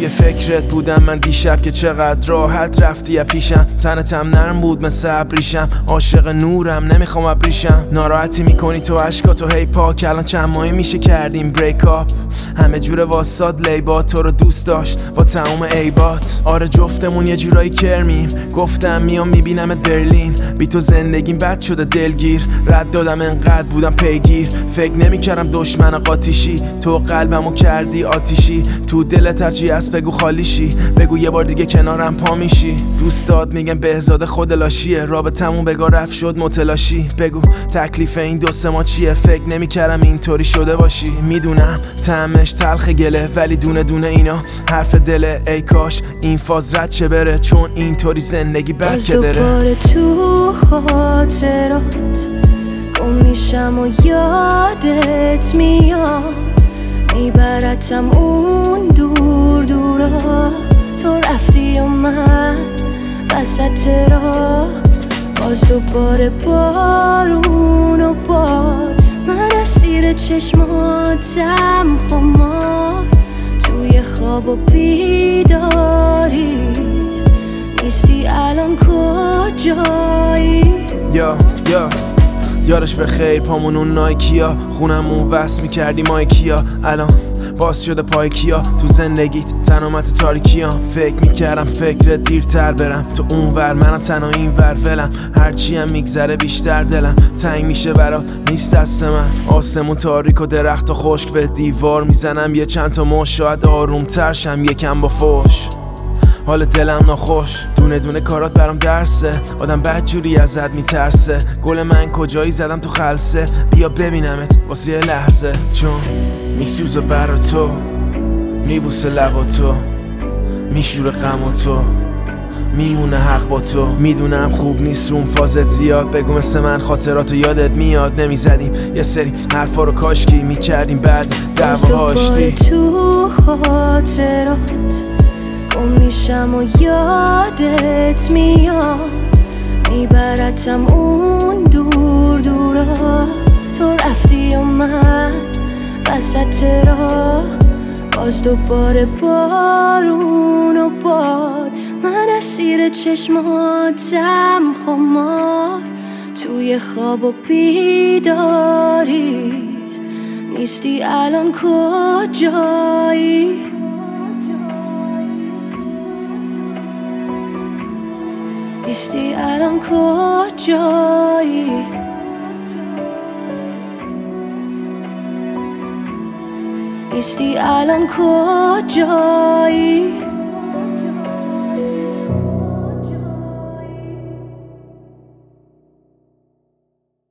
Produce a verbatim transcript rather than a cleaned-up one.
توی فکرت بودم من دیشب که چقدر راحت رفتی پیشم. تنتم نرم بود مثل ابریشم، عاشق نورم نمیخوام ابریشم. ناراحتی میکنی تو عشقاتو هی پاک، الان چند ماهی میشه کردیم بریک اپ. همه جور واساد لیبا تو رو دوست داشت با تموم عیبات. آره جفتمون یه جورایی کرمیم، گفتم میام میبینمت برلین. بی تو زندگیم بد شده دلگیر، رد دادم انقدر بودم پیگیر. فکر نمیکردم دشمن قاطیشی، تو قلبمو کردی آتیشی. تو دلت هرچی هست بگو خالیشی، بگو یه بار دیگه کنارم پا میشی. دوستات میگن بهزاد خود لاشیه، رابطمون بگا رفت شد متلاشی. بگو تکلیف این دو سه ما چیه، فکر نمیکردم اینطوری شده باشی. میدونم طعمش تلخ گله، ولی دونه دونه اینا حرف دله. ای کاش این فاز رد چه بره، چون اینطوری زندگی بد که داره. دوباره تو خاطرات گم میشم و یادت میاد، میبرتم اون دور دورا. تو رفتی و من وسط راه، باز دوباره بارون و باد. من اسیر چشماتم خمار، توی خواب و بیداری. نیستی الان کجایی؟ یا یا یارش به خیر پامون اون نایکیا، خونمون وصل میکردی مایکیا. الان باز شده پای کیا، تو زندگیت تنها تو تاریکیام. فکر میکردم فکرت دیرتر برم، تو اون ور منم تنها این ور ولم. هرچی هم میگذره بیشتر دلم تنگ میشه برات، نیست دست من. آسمون تاریک و درخت و خشک، به دیوار میزنم یه چند تا مش. شاید آروم ترشم یکم با فوش، حال دلم ناخوش. دونه دونه کارات برام درسه، آدم بد جوری ازت میترسه. گل من کجایی زدم تو خلسه، بیا ببینمت واسه یه لحظه. چون میسوزه برا تو، میبوسه لبا تو، میشوره غم و تو، میمونه حق با تو. میدونم خوب نیست روم فازت زیاد، بگو مثل من خاطراتو یادت میاد. نمیزدیم یه سری حرفا رو کاشکی، میکردیم بعد دعوا آشتی. تو خاطرات گم میشم و یادت میاد، میبرتم اون دور دورا. تو رفتی و من وسط راه، باز دوباره بارون و باد. من اسیر چشماتم خمار، توی خواب و بیداری. نیستی الان کجایی؟ نیستی الان کجایی؟ نیستی الان کجایی؟